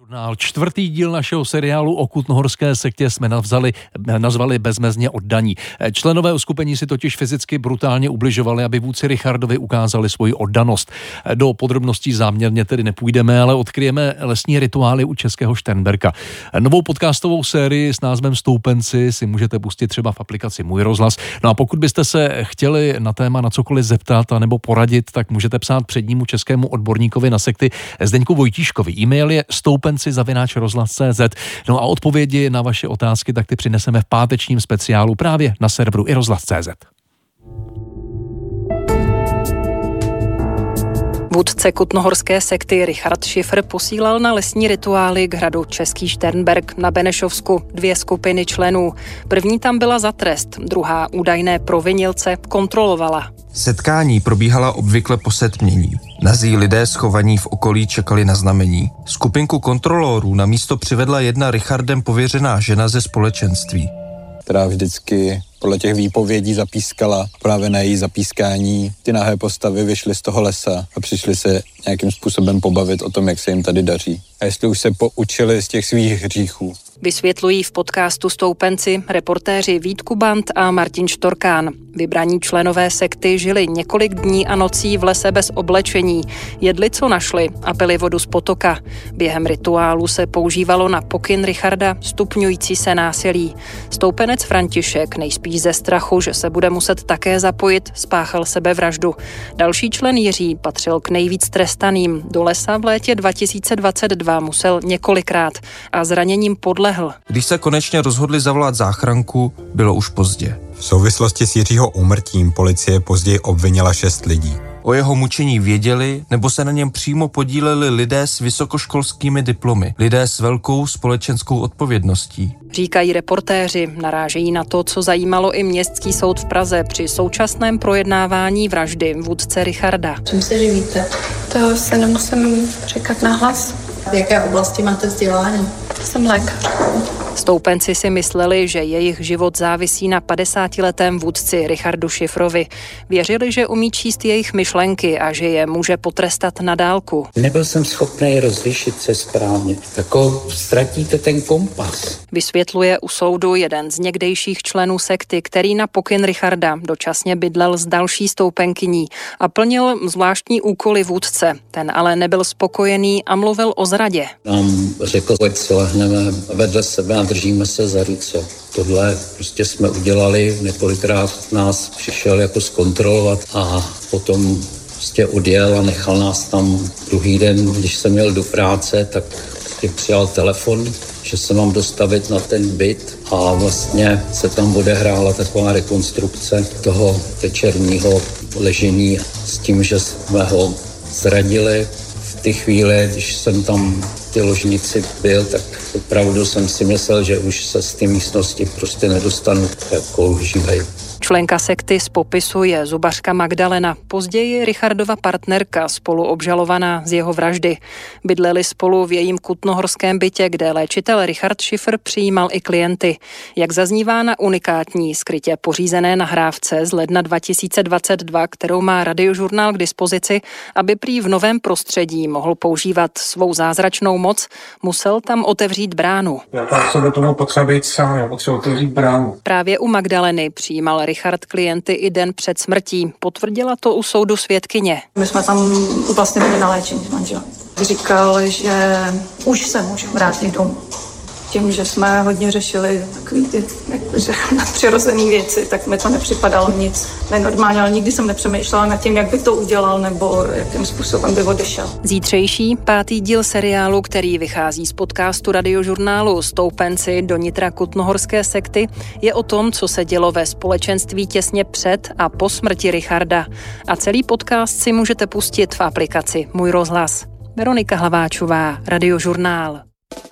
Čtvrtý díl našeho seriálu o kutnohorské sektě jsme nazvali Bezmezně oddaní. Členové uskupení si totiž fyzicky brutálně ubližovali, aby vůdci Richardovi ukázali svoji oddanost. Do podrobností záměrně tedy nepůjdeme, ale odkryjeme lesní rituály u českého Šternberka. Novou podcastovou sérii s názvem Stoupenci si můžete pustit třeba v aplikaci Můj rozhlas. No a pokud byste se chtěli na téma na cokoliv zeptat a nebo poradit, tak můžete psát přednímu českému odborníkovi na sekty Zdeňku Vojtíškovi. E-mail je stoupenci@rozhlas.cz. No a odpovědi na vaše otázky tak ty přineseme v pátečním speciálu právě na serveru i rozhlas.cz. Vůdce kutnohorské sekty Richard Schiffer posílal na lesní rituály k hradu Český Šternberk na Benešovsku 2 skupiny členů. První tam byla za trest, druhá údajné provinilce kontrolovala. Setkání probíhala obvykle po setmění. Nazí lidé schovaní v okolí čekali na znamení. Skupinku kontrolorů na místo přivedla jedna Richardem pověřená žena ze společenství, která vždycky podle těch výpovědí zapískala. Právě na její zapískání ty nahé postavy vyšly z toho lesa a přišli se nějakým způsobem pobavit o tom, jak se jim tady daří. A jestli už se poučili z těch svých hříchů. Vysvětlují v podcastu Stoupenci reportéři Vít Kubant a Martin Štorkán. Vybraní členové sekty žili několik dní a nocí v lese bez oblečení, jedli, co našli a pili vodu z potoka. Během rituálu se používalo na pokyn Richarda stupňující se násilí. Stoupenec František nejspíš ze strachu, že se bude muset také zapojit, spáchal sebevraždu. Další člen Jiří patřil k nejvíc trestaným. Do lesa v létě 2022 musel několikrát a zraněním podlehl. Když se konečně rozhodli zavolat záchranku, bylo už pozdě. V souvislosti s Jiřího úmrtím policie později obvinila 6 lidí. O jeho mučení věděli, nebo se na něm přímo podíleli lidé s vysokoškolskými diplomy, lidé s velkou společenskou odpovědností. Říkají reportéři, narážejí na to, co zajímalo i Městský soud v Praze při současném projednávání vraždy vůdce Richarda. Čím se živíte? To se nemusím říkat nahlas. V jaké oblasti máte vzdělání? Jsem lékař. Stoupenci si mysleli, že jejich život závisí na 50letém vůdci Richardu Schifferovi. Věřili, že umí číst jejich myšlenky a že je může potrestat na dálku. Nebyl jsem schopný rozlišit se správně. Ztratíte ten kompas. Vysvětluje u soudu jeden z někdejších členů sekty, který na pokyn Richarda dočasně bydlel s další stoupenkyní a plnil zvláštní úkoly vůdce. Ten ale nebyl spokojený a mluvil o zradě. Nám řekl, ať si lehneme vedle sebe a držíme se za ruce. Tohle prostě jsme udělali, několikrát nás přišel jako zkontrolovat a potom prostě odjel a nechal nás tam druhý den, když jsem jel do práce, tak mě přijal telefon, že se mám dostavit na ten byt a vlastně se tam odehrála taková rekonstrukce toho večerního ležení s tím, že jsme ho zradili. V té chvíli, když jsem tam v té ložnici byl, tak opravdu jsem si myslel, že už se z té místnosti prostě nedostanu jako živej. Členka sekty z popisu je zubařka Magdalena, později Richardova partnerka, spoluobžalovaná z jeho vraždy. Bydleli spolu v jejím kutnohorském bytě, kde léčitel Richard Schiffer přijímal i klienty. Jak zaznívá na unikátní, skrytě pořízené nahrávce z ledna 2022, kterou má Radiožurnál k dispozici, aby prý v novém prostředí mohl používat svou zázračnou moc, musel tam otevřít bránu. Já tam sobě tomu potřeba být sám, já potřeba otevřít bránu. Právě u Magdaleny přijímal Richard klienty i den před smrtí. Potvrdila to u soudu svědkyně. My jsme tam vlastně byli na léčení s manželem. Říkal, že už se můžu vrátit domů. Tím, že jsme hodně řešili takový ty nadpřirozené věci, tak mi to nepřipadalo nic nenormálně, ale nikdy jsem nepřemýšlela nad tím, jak by to udělal nebo jakým způsobem by odešel. Zítřejší 5. díl seriálu, který vychází z podcastu Radiožurnálu Stoupenci do nitra kutnohorské sekty, je o tom, co se dělo ve společenství těsně před a po smrti Richarda. A celý podcast si můžete pustit v aplikaci Můj rozhlas. Veronika Hlaváčová, Radiožurnál.